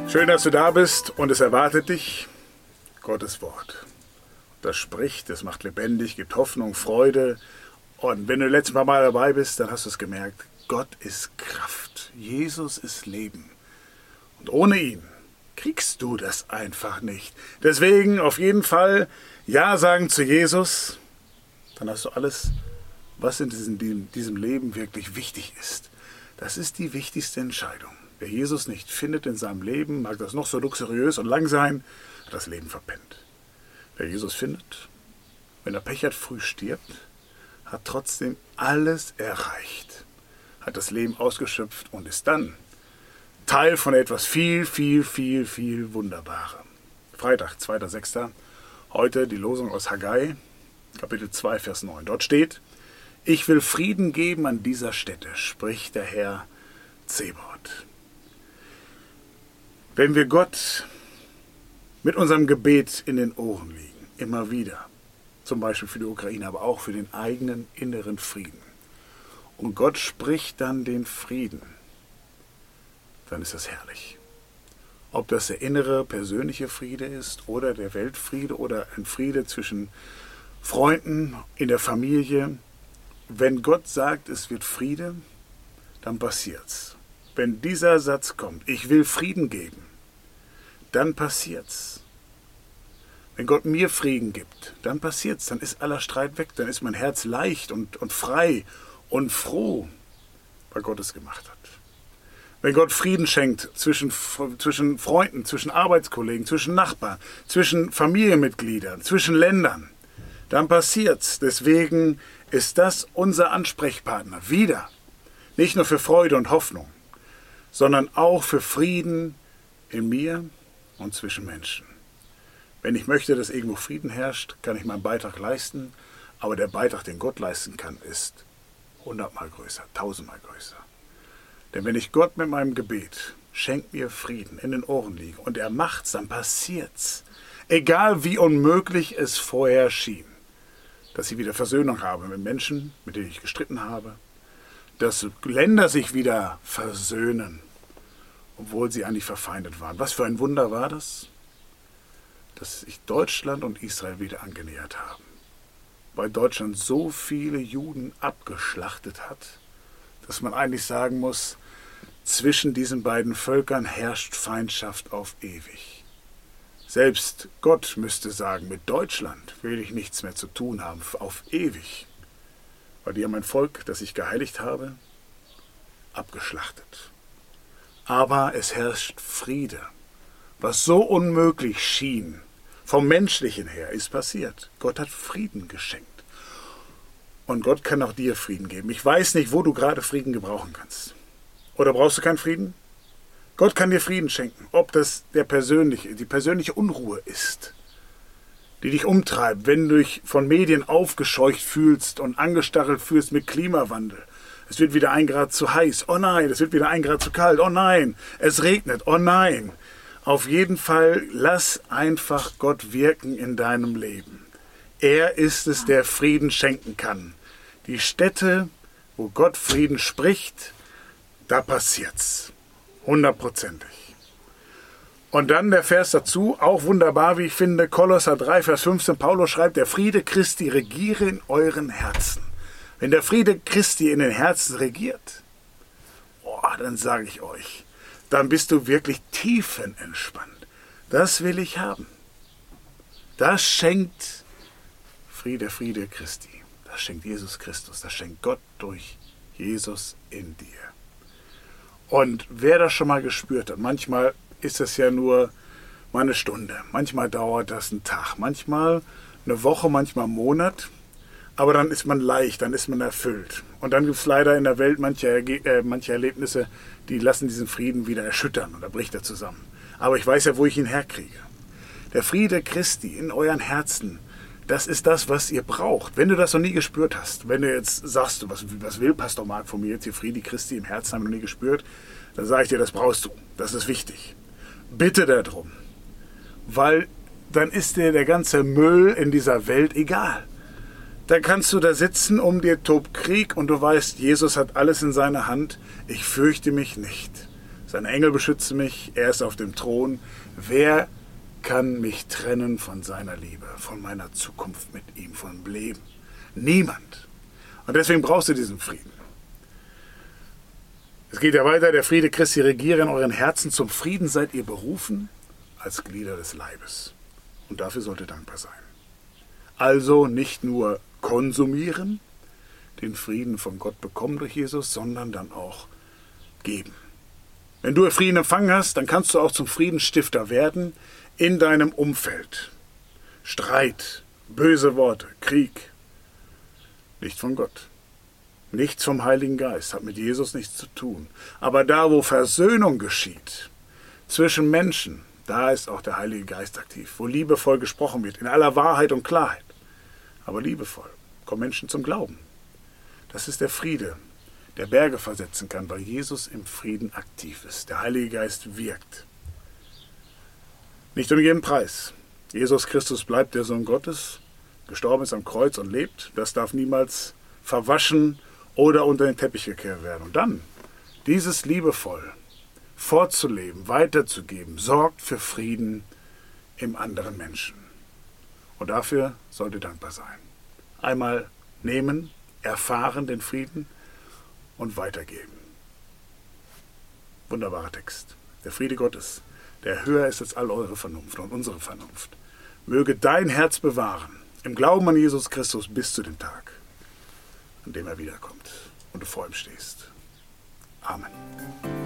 Schön, dass du da bist und es erwartet dich Gottes Wort. Das spricht, das macht lebendig, gibt Hoffnung, Freude. Und wenn du letztes Mal dabei bist, dann hast du es gemerkt, Gott ist Kraft, Jesus ist Leben. Und ohne ihn kriegst du das einfach nicht. Deswegen auf jeden Fall Ja sagen zu Jesus, dann hast du alles, was in diesem Leben wirklich wichtig ist. Das ist die wichtigste Entscheidung. Wer Jesus nicht findet in seinem Leben, mag das noch so luxuriös und lang sein, hat das Leben verpennt. Wer Jesus findet, wenn er Pech hat, früh stirbt, hat trotzdem alles erreicht, hat das Leben ausgeschöpft und ist dann Teil von etwas viel, viel, viel, viel Wunderbarem. Freitag, 2.6. Heute die Losung aus Haggai, Kapitel 2, Vers 9. Dort steht: Ich will Frieden geben an dieser Stätte, spricht der Herr Zebaoth. Wenn wir Gott mit unserem Gebet in den Ohren liegen, immer wieder, zum Beispiel für die Ukraine, aber auch für den eigenen inneren Frieden, und Gott spricht dann den Frieden, dann ist das herrlich. Ob das der innere, persönliche Friede ist oder der Weltfriede oder ein Friede zwischen Freunden, in der Familie. Wenn Gott sagt, es wird Friede, dann passiert's. Wenn dieser Satz kommt, ich will Frieden geben, dann passiert's. Wenn Gott mir Frieden gibt, dann passiert's. Dann ist aller Streit weg, dann ist mein Herz leicht und frei und froh, weil Gott es gemacht hat. Wenn Gott Frieden schenkt zwischen Freunden, zwischen Arbeitskollegen, zwischen Nachbarn, zwischen Familienmitgliedern, zwischen Ländern, dann passiert's. Deswegen ist das unser Ansprechpartner. Wieder. Nicht nur für Freude und Hoffnung, sondern auch für Frieden in mir und zwischen Menschen. Wenn ich möchte, dass irgendwo Frieden herrscht, kann ich meinen Beitrag leisten, aber der Beitrag, den Gott leisten kann, ist 100-mal größer, 1000-mal größer. Denn wenn ich Gott mit meinem Gebet, schenkt mir Frieden, in den Ohren liege und er macht's, dann passiert's. Egal wie unmöglich es vorher schien. Dass ich wieder Versöhnung habe mit Menschen, mit denen ich gestritten habe. Dass Länder sich wieder versöhnen, obwohl sie eigentlich verfeindet waren. Was für ein Wunder war das? Dass sich Deutschland und Israel wieder angenähert haben. Weil Deutschland so viele Juden abgeschlachtet hat, dass man eigentlich sagen muss, zwischen diesen beiden Völkern herrscht Feindschaft auf ewig. Selbst Gott müsste sagen, mit Deutschland will ich nichts mehr zu tun haben, auf ewig. Weil die haben ein Volk, das ich geheiligt habe, abgeschlachtet. Aber es herrscht Friede. Was so unmöglich schien, vom Menschlichen her, ist passiert. Gott hat Frieden geschenkt. Und Gott kann auch dir Frieden geben. Ich weiß nicht, wo du gerade Frieden gebrauchen kannst. Oder brauchst du keinen Frieden? Gott kann dir Frieden schenken. Ob das die persönliche Unruhe ist, die dich umtreibt, wenn du dich von Medien aufgescheucht fühlst und angestachelt fühlst mit Klimawandel. Es wird wieder 1 Grad zu heiß. Oh nein, es wird wieder 1 Grad zu kalt. Oh nein, es regnet. Oh nein. Auf jeden Fall, lass einfach Gott wirken in deinem Leben. Er ist es, der Frieden schenken kann. Die Stätte, wo Gott Frieden spricht, da passiert's. 100%. Und dann der Vers dazu, auch wunderbar, wie ich finde, Kolosser 3, Vers 15, Paulus schreibt, der Friede Christi regiere in euren Herzen. Wenn der Friede Christi in den Herzen regiert, dann sage ich euch, dann bist du wirklich tiefenentspannt. Das will ich haben. Das schenkt Friede Christi. Das schenkt Jesus Christus. Das schenkt Gott durch Jesus in dir. Und wer das schon mal gespürt hat, manchmal ist es ja nur mal eine Stunde, manchmal dauert das einen Tag, manchmal eine Woche, manchmal einen Monat, aber dann ist man leicht, dann ist man erfüllt. Und dann gibt es leider in der Welt manche Erlebnisse, die lassen diesen Frieden wieder erschüttern oder bricht er zusammen. Aber ich weiß ja, wo ich ihn herkriege. Der Friede Christi in euren Herzen, das ist das, was ihr braucht. Wenn du das noch nie gespürt hast, wenn du jetzt sagst, was will Pastor Mark von mir jetzt hier Friede Christi im Herzen, haben wir noch nie gespürt, dann sage ich dir, das brauchst du. Das ist wichtig. Bitte darum. Weil dann ist dir der ganze Müll in dieser Welt egal. Da kannst du da sitzen, um dir tobt Krieg und du weißt, Jesus hat alles in seiner Hand. Ich fürchte mich nicht. Seine Engel beschützen mich, er ist auf dem Thron. Wer kann mich trennen von seiner Liebe, von meiner Zukunft mit ihm, von dem Leben? Niemand. Und deswegen brauchst du diesen Frieden. Es geht ja weiter, der Friede Christi regiere in euren Herzen. Zum Frieden seid ihr berufen als Glieder des Leibes. Und dafür sollt ihr dankbar sein. Also nicht nur konsumieren, den Frieden von Gott bekommen durch Jesus, sondern dann auch geben. Wenn du Frieden empfangen hast, dann kannst du auch zum Friedensstifter werden in deinem Umfeld. Streit, böse Worte, Krieg, nicht von Gott. Nichts vom Heiligen Geist, hat mit Jesus nichts zu tun. Aber da, wo Versöhnung geschieht zwischen Menschen, da ist auch der Heilige Geist aktiv. Wo liebevoll gesprochen wird, in aller Wahrheit und Klarheit. Aber liebevoll kommen Menschen zum Glauben. Das ist der Friede, der Berge versetzen kann, weil Jesus im Frieden aktiv ist. Der Heilige Geist wirkt. Nicht um jeden Preis. Jesus Christus bleibt der Sohn Gottes, gestorben ist am Kreuz und lebt. Das darf niemals verwaschen oder unter den Teppich gekehrt werden. Und dann, dieses liebevoll vorzuleben, weiterzugeben, sorgt für Frieden im anderen Menschen. Und dafür sollt ihr dankbar sein. Einmal nehmen, erfahren den Frieden und weitergeben. Wunderbarer Text. Der Friede Gottes, der höher ist als all eure Vernunft und unsere Vernunft, möge dein Herz bewahren, im Glauben an Jesus Christus bis zu dem Tag, an dem er wiederkommt und du vor ihm stehst. Amen.